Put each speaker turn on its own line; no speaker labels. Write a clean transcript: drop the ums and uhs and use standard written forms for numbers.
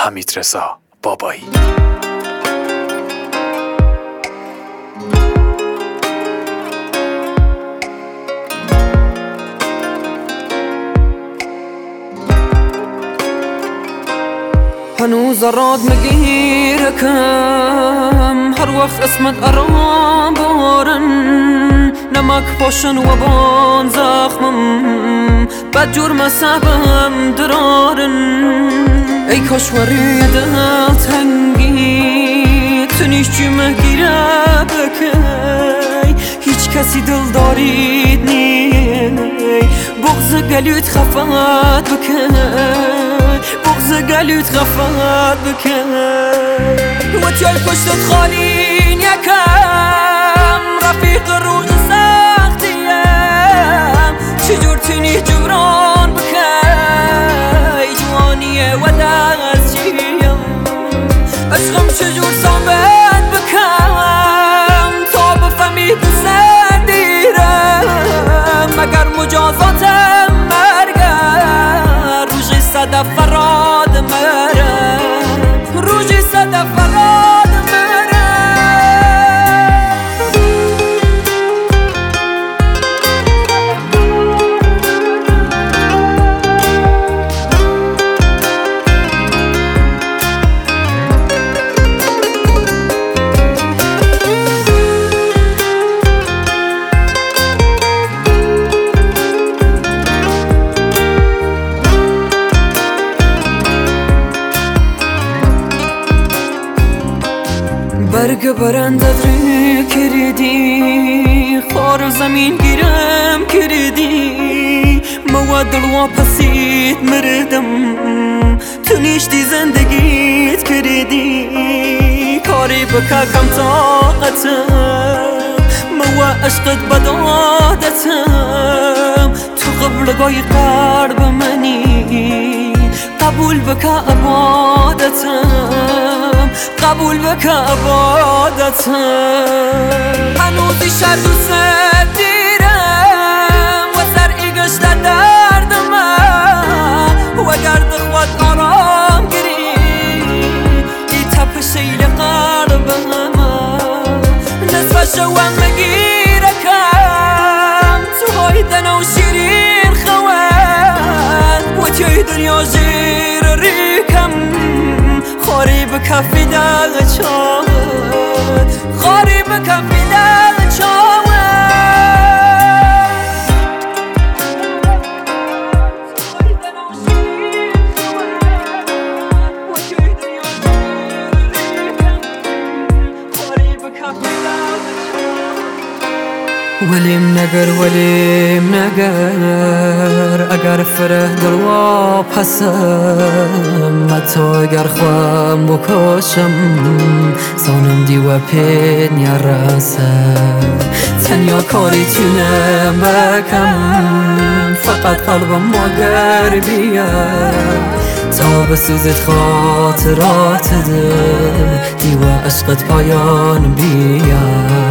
حمیدرضا بابایی.
هنوز راد مگیر کم هر وقت اسمت ارام بارن نمک پاشن و بان زخمم بد جرم سبم درارن ای کاشوری دل تنگی تنیش جمع گیره بکی هیچ کسی دل دارید نی بغض گلوت خفت بکن بغض گلوت خفت بکن و تیای پشتت خالین یکم رفیق روز سختیم چجور تونی جبران بکی جوانیه و دستیم عشقم چجور ثابت بکم تا بفهمی دوست دیرم مگر مجازاتم مرگر روژی صدف فراد مرم روژی صدف فراد برگ برندت رو کردی خار زمین گیرم کردی مواد و پسید مردم تو نیشتی زندگیت کردی کاری بکا کم طاقتم موا عشقت بدادتم تو قبل گای قرب منی قبول بکا عبادتم قبول بکا عبادتم هنوزی شر دوست دیرم و سرعی گشت دردم و گرد خود آرام گری ای تپ شیل قلبم نصف شوام مگیرکم تو های دنو شیرین خوان و توی دنیا زیر ریکم خاری بکفی دل چاوت خاری بکفی دل چاوت ولیم نگر اگر فره دلوا پسم متا اگر خوام بکشم سانم دیو پین یا رسم تنیا کاری تونم بکم فقط قلبم مگر بیاد تا بسوزت خاطرات ده دیو عشقت پایان بیاد